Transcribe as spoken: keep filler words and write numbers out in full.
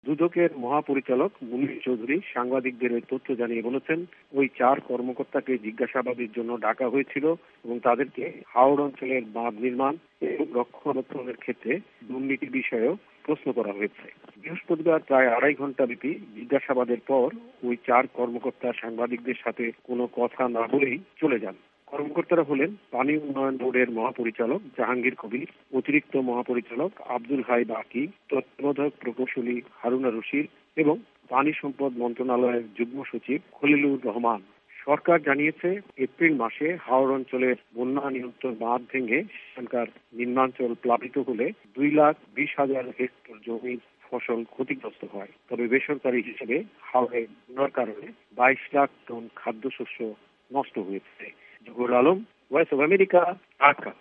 দুদকের মহাপরিচালক মুনীর চৌধুরী সাংবাদিকদের এই তথ্য জানিয়ে বলেছেন, ওই চার কর্মকর্তাকে জিজ্ঞাসাবাদের জন্য ডাকা হয়েছিল এবং তাদেরকে হাওড় অঞ্চলের বাঁধ নির্মাণ এবং রক্ষণাবেক্ষণের ক্ষেত্রে দুর্নীতি বিষয়েও প্রশ্ন করা হয়েছে। বৃহস্পতিবার প্রায় আড়াই ঘন্টা ব্যাপী জিজ্ঞাসাবাদের পর ওই চার কর্মকর্তা সাংবাদিকদের সাথে কোনো কথা না বলেই চলে যান। কর্মকর্তারা হলেন পানি উন্নয়ন বোর্ডের মহাপরিচালক জাহাঙ্গীর কবির, অতিরিক্ত মহাপরিচালক আব্দুল হাই বাকি, তত্ত্বাবধায়ক প্রকৌশলী হারুনা রশিদ এবং পানি সম্পদ মন্ত্রণালয়ের যুগ্ম সচিব খলিলুর রহমান। সরকার জানিয়েছে, এপ্রিল মাসে হাওড় অঞ্চলের বন্যা নিয়ন্ত্রণ বাঁধ ভেঙে সেখানকার নিম্নাঞ্চল প্লাবিত হলে দুই লাখ বিশ হাজার হেক্টর জমির ফসল ক্ষতিগ্রস্ত হয়। তবে বেসরকারি হিসেবে হাওড়ে বন্যার কারণে বাইশ লাখ টন খাদ্যশস্য নষ্ট হয়েছে। Zahur Alam, Voice of America, Dhaka.